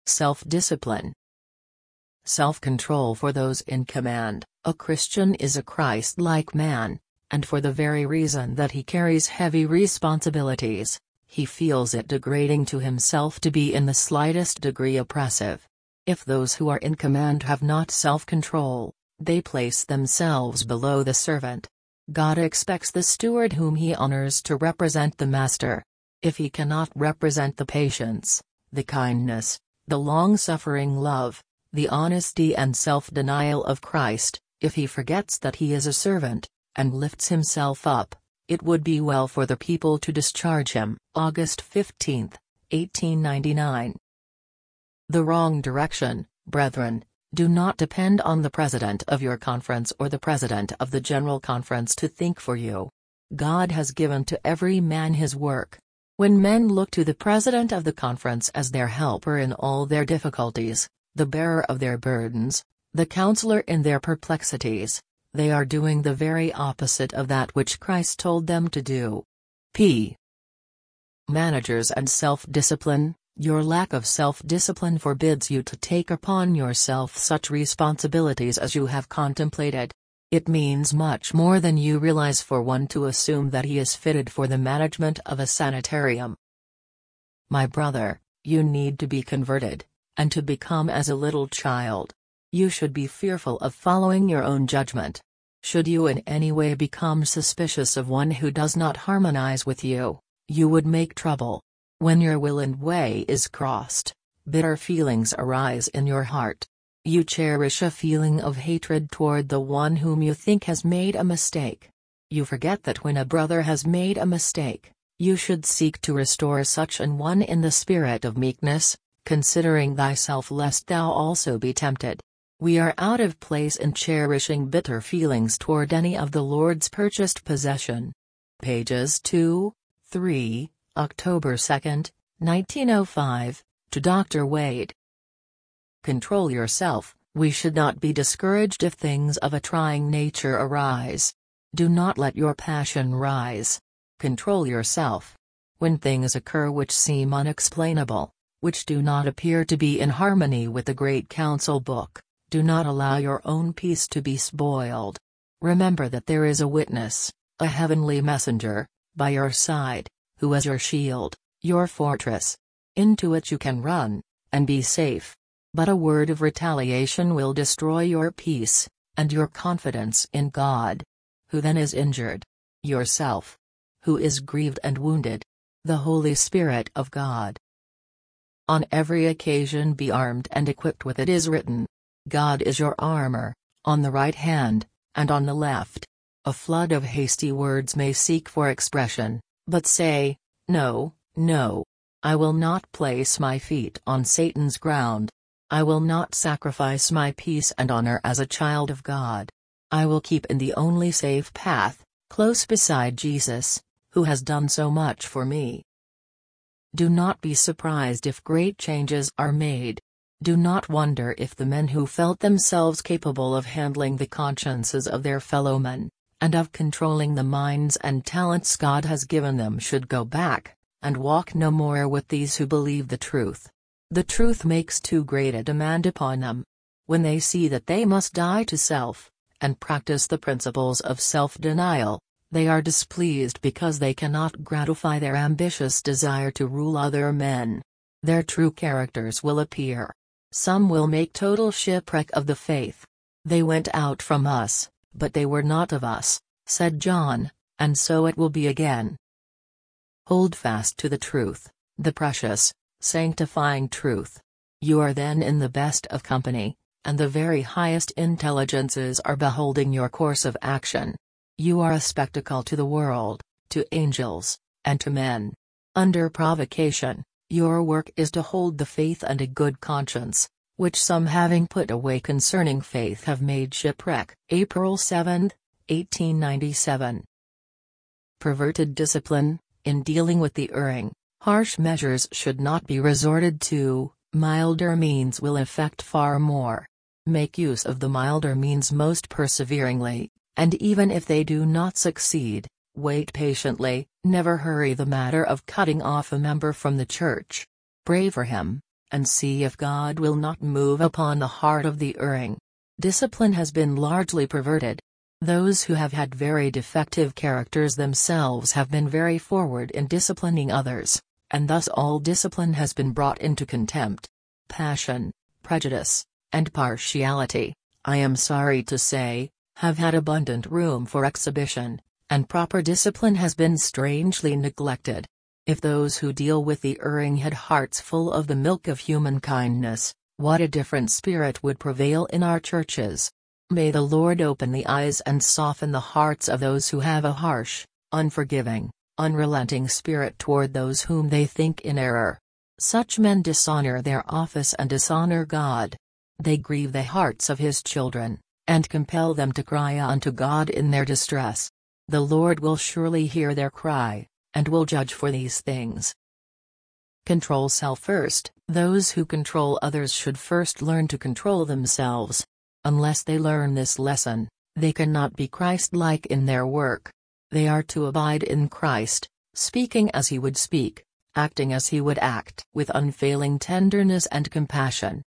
Self-discipline. Self-control for those in command. A Christian is a Christ-like man, and for the very reason that he carries heavy responsibilities, he feels it degrading to himself to be in the slightest degree oppressive. If those who are in command have not self-control, they place themselves below the servant. God expects the steward whom he honors to represent the master. If he cannot represent the patience, the kindness, the long-suffering love, the honesty and self-denial of Christ, if he forgets that he is a servant, and lifts himself up, it would be well for the people to discharge him. August 15, 1899. The wrong direction. Brethren, do not depend on the president of your conference or the president of the General Conference to think for you. God has given to every man his work. When men look to the president of the conference as their helper in all their difficulties, the bearer of their burdens, the counselor in their perplexities, they are doing the very opposite of that which Christ told them to do. P. Managers and self-discipline. Your lack of self-discipline forbids you to take upon yourself such responsibilities as you have contemplated. It means much more than you realize for one to assume that he is fitted for the management of a sanitarium. My brother, you need to be converted, and to become as a little child. You should be fearful of following your own judgment. Should you in any way become suspicious of one who does not harmonize with you, you would make trouble. When your will and way is crossed, bitter feelings arise in your heart. You cherish a feeling of hatred toward the one whom you think has made a mistake. You forget that when a brother has made a mistake, you should seek to restore such an one in the spirit of meekness, considering thyself lest thou also be tempted. We are out of place in cherishing bitter feelings toward any of the Lord's purchased possession. Pages 2, 3. October 2, 1905, to Dr. Wade. Control yourself. We should not be discouraged if things of a trying nature arise. Do not let your passion rise. Control yourself. When things occur which seem unexplainable, which do not appear to be in harmony with the Great Council Book, do not allow your own peace to be spoiled. Remember that there is a witness, a heavenly messenger, by your side, who is your shield, your fortress. Into it you can run, and be safe. But a word of retaliation will destroy your peace, and your confidence in God. Who then is injured? Yourself. Who is grieved and wounded? The Holy Spirit of God. On every occasion be armed and equipped with it is written. God is your armor, on the right hand, and on the left. A flood of hasty words may seek for expression. But say, no, no. I will not place my feet on Satan's ground. I will not sacrifice my peace and honor as a child of God. I will keep in the only safe path, close beside Jesus, who has done so much for me. Do not be surprised if great changes are made. Do not wonder if the men who felt themselves capable of handling the consciences of their fellow men, and of controlling the minds and talents God has given them should go back, and walk no more with these who believe the truth. The truth makes too great a demand upon them. When they see that they must die to self, and practice the principles of self-denial, they are displeased because they cannot gratify their ambitious desire to rule other men. Their true characters will appear. Some will make total shipwreck of the faith. They went out from us, but they were not of us, said John, and so it will be again. Hold fast to the truth, the precious, sanctifying truth. You are then in the best of company, and the very highest intelligences are beholding your course of action. You are a spectacle to the world, to angels, and to men. Under provocation, your work is to hold the faith and a good conscience, which some having put away concerning faith have made shipwreck. April 7, 1897. Perverted discipline. In dealing with the erring, harsh measures should not be resorted to. Milder means will effect far more. Make use of the milder means most perseveringly, and even if they do not succeed, wait patiently. Never hurry the matter of cutting off a member from the church. Pray for him, and see if God will not move upon the heart of the erring. Discipline has been largely perverted. Those who have had very defective characters themselves have been very forward in disciplining others, and thus all discipline has been brought into contempt. Passion, prejudice, and partiality, I am sorry to say, have had abundant room for exhibition, and proper discipline has been strangely neglected. If those who deal with the erring had hearts full of the milk of human kindness, what a different spirit would prevail in our churches. May the Lord open the eyes and soften the hearts of those who have a harsh, unforgiving, unrelenting spirit toward those whom they think in error. Such men dishonor their office and dishonor God. They grieve the hearts of His children, and compel them to cry unto God in their distress. The Lord will surely hear their cry, and will judge for these things. Control self first. Those who control others should first learn to control themselves. Unless they learn this lesson, they cannot be Christ-like in their work. They are to abide in Christ, speaking as He would speak, acting as He would act, with unfailing tenderness and compassion,